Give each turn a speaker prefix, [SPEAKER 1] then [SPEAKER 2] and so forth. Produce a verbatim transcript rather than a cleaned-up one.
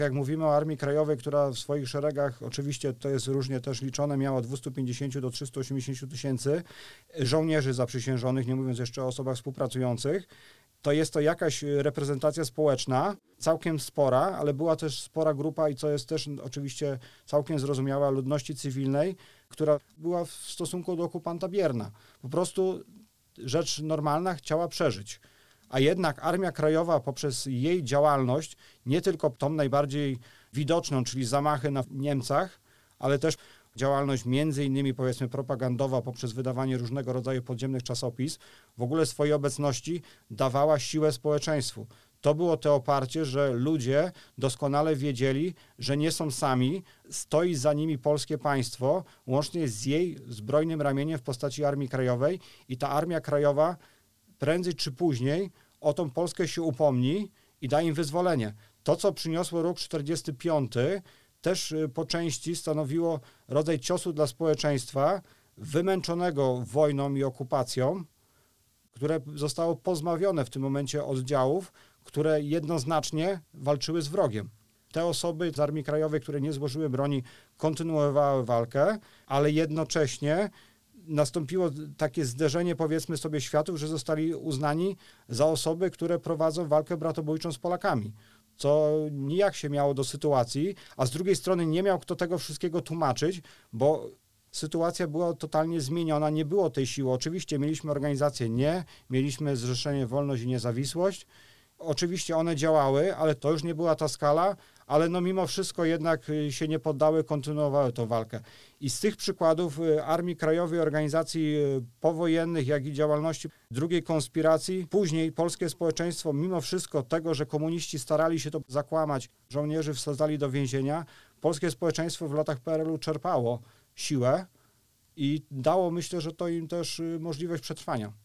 [SPEAKER 1] Jak mówimy o Armii Krajowej, która w swoich szeregach, oczywiście to jest różnie też liczone, miała od dwustu pięćdziesięciu do trzystu osiemdziesięciu tysięcy żołnierzy zaprzysiężonych, nie mówiąc jeszcze o osobach współpracujących, to jest to jakaś reprezentacja społeczna, całkiem spora, ale była też spora grupa i co jest też oczywiście całkiem zrozumiała, ludności cywilnej, która była w stosunku do okupanta bierna. Po prostu rzecz normalna, chciała przeżyć. A jednak Armia Krajowa poprzez jej działalność, nie tylko tą najbardziej widoczną, czyli zamachy na Niemcach, ale też działalność między innymi powiedzmy propagandowa poprzez wydawanie różnego rodzaju podziemnych czasopism, w ogóle swojej obecności dawała siłę społeczeństwu. To było to oparcie, że ludzie doskonale wiedzieli, że nie są sami, stoi za nimi polskie państwo, łącznie z jej zbrojnym ramieniem w postaci Armii Krajowej i ta Armia Krajowa prędzej czy później o tą Polskę się upomni i da im wyzwolenie. To, co przyniosło rok czterdziesty piąty, też po części stanowiło rodzaj ciosu dla społeczeństwa wymęczonego wojną i okupacją, które zostało pozbawione w tym momencie oddziałów, które jednoznacznie walczyły z wrogiem. Te osoby z Armii Krajowej, które nie złożyły broni, kontynuowały walkę, ale jednocześnie nastąpiło takie zderzenie, powiedzmy sobie, światów, że zostali uznani za osoby, które prowadzą walkę bratobójczą z Polakami, co nijak się miało do sytuacji, a z drugiej strony nie miał kto tego wszystkiego tłumaczyć, bo sytuacja była totalnie zmieniona, nie było tej siły. Oczywiście mieliśmy organizację Nie, mieliśmy Zrzeszenie Wolność i Niezawisłość. Oczywiście one działały, ale to już nie była ta skala, ale no mimo wszystko jednak się nie poddały, kontynuowały tę walkę. I z tych przykładów Armii Krajowej, organizacji powojennych, jak i działalności drugiej konspiracji, później polskie społeczeństwo, mimo wszystko tego, że komuniści starali się to zakłamać, żołnierzy wsadzali do więzienia, polskie społeczeństwo w latach P R L u czerpało siłę i dało, myślę, że to im też możliwość przetrwania.